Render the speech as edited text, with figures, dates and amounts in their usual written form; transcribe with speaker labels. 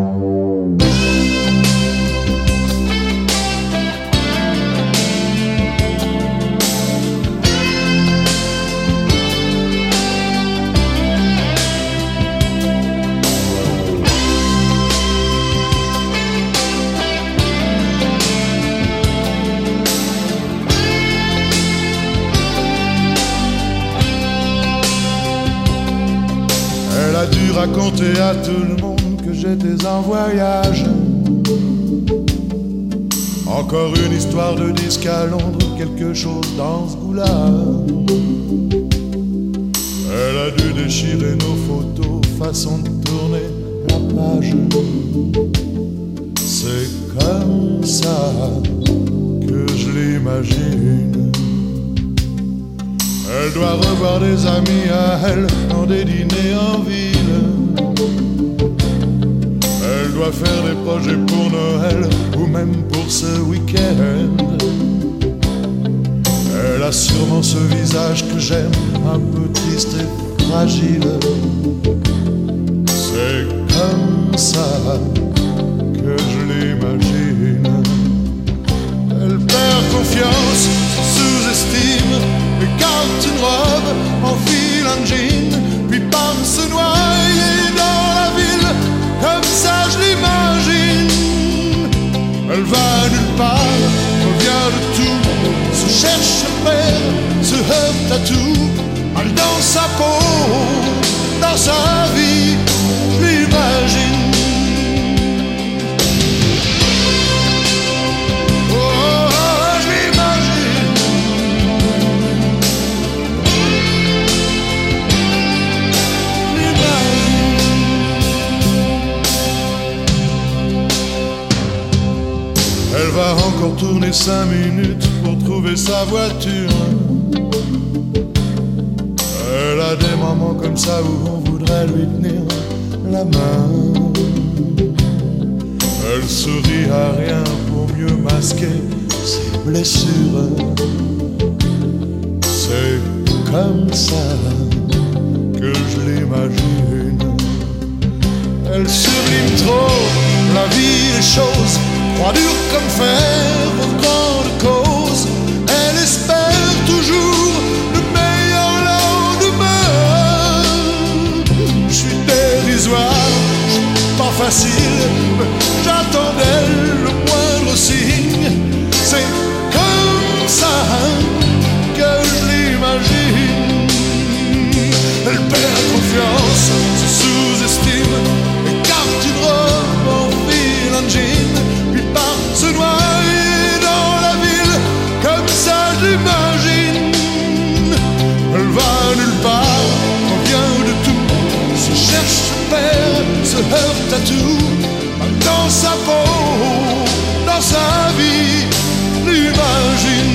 Speaker 1: Elle a dû raconter à tout le monde que j'étais en voyage. Encore une histoire de disque à Londres, quelque chose dans ce goût-là. Elle a dû déchirer nos photos, façon de tourner la page. C'est comme ça que je l'imagine. Elle doit revoir des amis à elle dans des dîners en ville. Elle doit faire des projets pour Noël ou même pour ce week-end. Elle a sûrement ce visage que j'aime, un peu triste et fragile. C'est comme ça que je l'imagine. Elle perd confiance, se sous-estime, écarte une robe, enfile un jean, puis part se noyer dans la ville. Comme ça je l'imagine. Elle va nulle part, revient de tout, se cherche, se perd, se heurte à tout. Mal dans sa peau, dans sa vie, je l'imagine. Elle va encore tourner 5 minutes pour trouver sa voiture. Elle a des moments comme ça où on voudrait lui tenir la main. Elle sourit à rien pour mieux masquer ses blessures. C'est comme ça que je l'imagine. Elle sublime trop la vie, les choses, croit dur comme fer aux grandes causes. Elle espère toujours le meilleur lendemain. Je suis dérisoire, je suis pas facile, mais j'attends d'elle le moindre signe. C'est comme ça que je l'imagine. Elle perd confiance, se sous-estime, écarte une robe, enfile un jean, puis part se noyer dans la ville. Comme ça je l'imagine. Elle va nulle part, revient de tout, se cherche, se perd, se heurte à tout. Mal dans sa peau, dans sa vie, l'imagine.